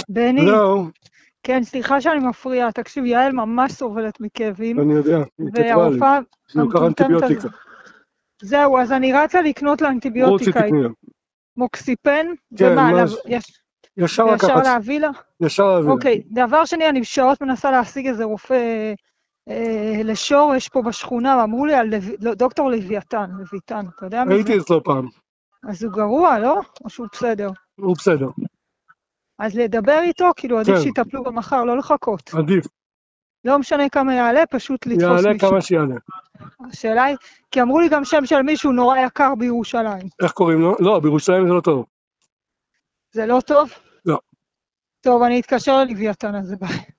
בני, לא, כן, סליחה שאני מפריעה, תקשיב, יעל ממש סובלת מכאבים, אני יודע, היא כתבה לי. והרופאה היא לוקחת המטומטמת הזאת. אנטיביוטיקה. זהו, אז אני רצה לקנות לה רוצי אנטיביוטיקה, תקני לה. מוקסיפן, כן, ומה, מה, ישר וישר לקחת, להביא לה? ישר להביא לה. אוקיי, דבר שני, אני שעות מנסה להשיג איזה רופא לשורש פה בשכונה, ואמרו לי על דוקטור לויתן, אתה יודע מי זה? הייתי אצלו פעם, אז הוא גרוע, לא? או שהוא בסדר? הוא בסדר. אז לדבר איתו, כאילו עדיף כן. שיטפלו במחר, לא לחכות. עדיף, לא משנה כמה יעלה, פשוט לתפוס יעלה מישהו. כמה שיעלה. השאלה היא, כי אמרו לי גם שם של מישהו נורא יקר בירושלים. איך קוראים לו? לא, בירושלים זה לא טוב. זה לא טוב? לא. טוב, אני אתקשר ללוויתן הזה, ביי.